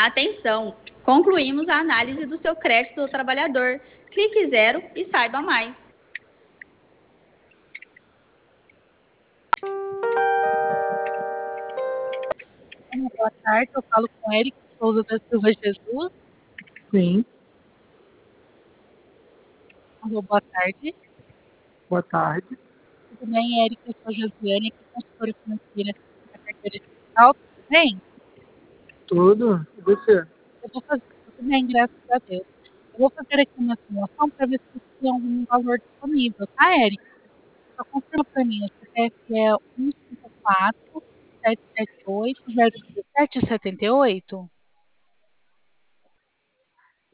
Atenção! Concluímos a análise do seu crédito do trabalhador. Clique 0 e saiba mais. Boa tarde, eu falo com Érica Souza da Silva Jesus. Sim. Boa tarde. Boa tarde. Tudo bem, Érica? Eu sou Josiane, aqui consultora financeira da carteira digital. Tudo bem? Tudo? E você? Eu vou fazer tudo bem, graças a Deus. Eu vou fazer aqui uma simulação para ver se tem algum valor disponível, tá, Érica? Só confirma para mim, o CPF é 154-778-01778?